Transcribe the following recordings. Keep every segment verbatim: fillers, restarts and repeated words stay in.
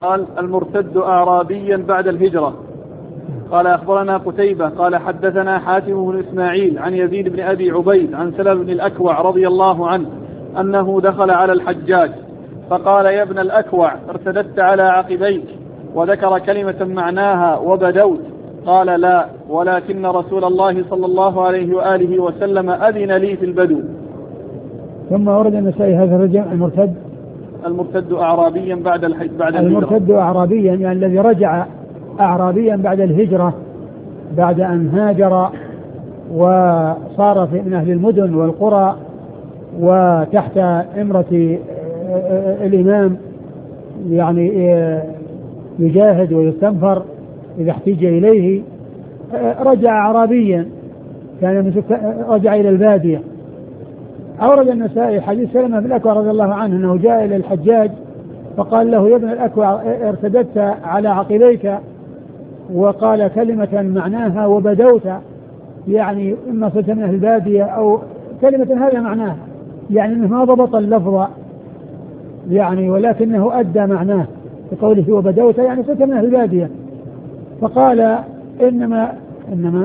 قال المرتد أعرابيا بعد الهجرة. قال أخبرنا قتيبة قال حدثنا حاتم بن إسماعيل عن يزيد بن أبي عبيد عن سلم بن الأكوع رضي الله عنه أنه دخل على الحجاج فقال يا ابن الأكوع ارتدت على عقبيك، وذكر كلمة معناها وبدوت. قال لا، ولكن رسول الله صلى الله عليه وآله وسلم أذن لي في البدو. ثم ورد النسائي هذا الرجل المرتد المرتد أعرابيا بعد الحج بعد الهجرة. المرتد أعرابيا يعني الذي رجع أعرابيا بعد الهجرة، بعد أن هاجر وصار في من أهل المدن والقرى وتحت إمرة الإمام، يعني يجاهد ويستنفر إذا احتج إليه. رجع أعرابيا، كان رجع إلى البادية. أورد النسائي حديث سلمة بن الأكوع رضي الله عنه أنه جاء إلى الحجاج فقال له يا ابن الأكوع ارتدت على عقبيك، وقال كلمة معناها وبدوت، يعني إما صرت من أهل البادية أو كلمة هذا معناها، يعني إنه ما ضبط اللفظ يعني، ولكنه أدى معناه بقوله وبدوت يعني صرت من أهل البادية. فقال إنما إنما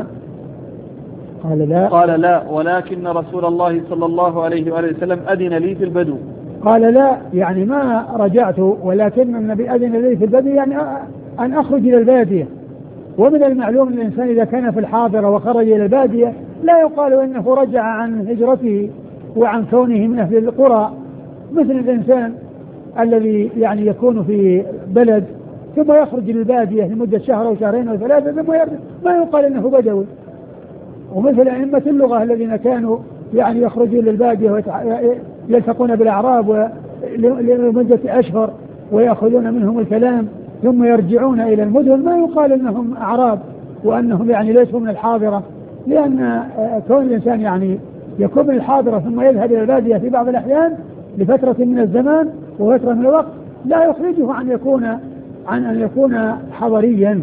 قال لا قال لا ولكن رسول الله صلى الله عليه وآله وسلم أذن لي في البدو. قال لا يعني ما رجعت، ولكن النبي أذن لي في البدو يعني أن أخرج إلى البادية. ومن المعلوم الإنسان إذا كان في الحاضرة وخرج إلى البادية لا يقال إنه رجع عن هجرته وعن كونه من أهل القرى، مثل الإنسان الذي يعني يكون في بلد ثم يخرج للبادية لمدة شهر أو شهرين أو ثلاثة ثم يرجع، ما يقال إنه بدوي. ومثل أئمة اللغة الذين كانوا يعني يخرجون للبادية ويلتقون بالأعراب لمدة أشهر ويأخذون منهم الكلام ثم يرجعون إلى المدن، ما يقال إنهم أعراب وأنهم يعني ليسوا من الحاضرة، لأن كون الإنسان يعني يكون من الحاضرة ثم يذهب إلى البادية في بعض الأحيان لفترة من الزمان وفترة من الوقت لا يخرجه عن يكون عن أن يكون حضريا.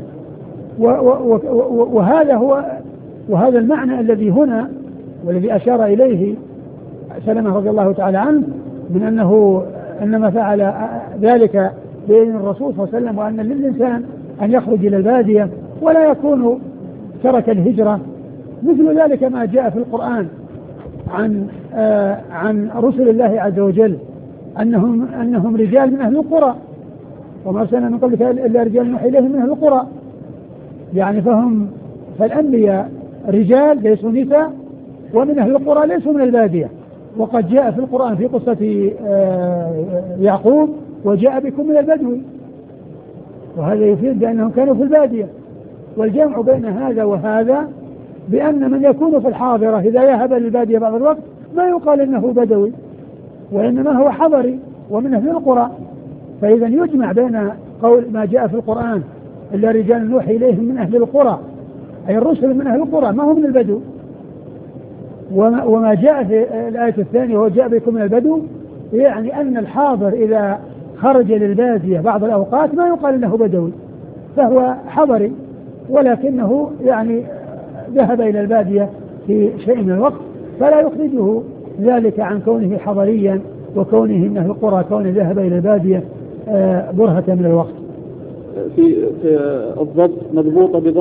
وهذا هو وهذا المعنى الذي هنا والذي أشار إليه سلمة رضي الله تعالى عنه من أنه إنما فعل ذلك بإذن الرسول صلى الله عليه وسلم، وأن للإنسان أن يخرج إلى البادية ولا يكون ترك الهجرة. مثل ذلك ما جاء في القرآن عن آه عن رسل الله عز وجل أنهم أنهم رجال من أهل القرى، وما أرسلنا من قبلك إلا رجال نوحي إليهم من أهل القرى، يعني فهم فالأنبياء رجال ليسوا نساء، ومن أهل القرى ليسوا من البادية. وقد جاء في القرآن في قصة آه يعقوب وجاء بكم من البدو، وهذا يفيد بأنهم كانوا في البادية. والجمع بين هذا وهذا بأن من يكون في الحاضرة إذا يهب للبادية بعض الوقت ما يقال إنه بدوي، وإنما هو حضري ومن أهل القرى. فإذا يجمع بين قول ما جاء في القرآن إلا رجال نوحي إليهم من أهل القرى، أي الرسل من أهل القرى ما هو من البدو، وما, وما جاء في الآية الثانية وهو جاء بكم من البدو، يعني أن الحاضر إذا خرج للبادية بعض الأوقات ما يقال إنه بدوي، فهو حضري ولكنه يعني ذهب إلى البادية في شيء من الوقت، فلا يخرجه ذلك عن كونه حضريا وكونه من أهل القرى، كونه ذهب إلى البادية برهة من الوقت. في الضبط مضبوطة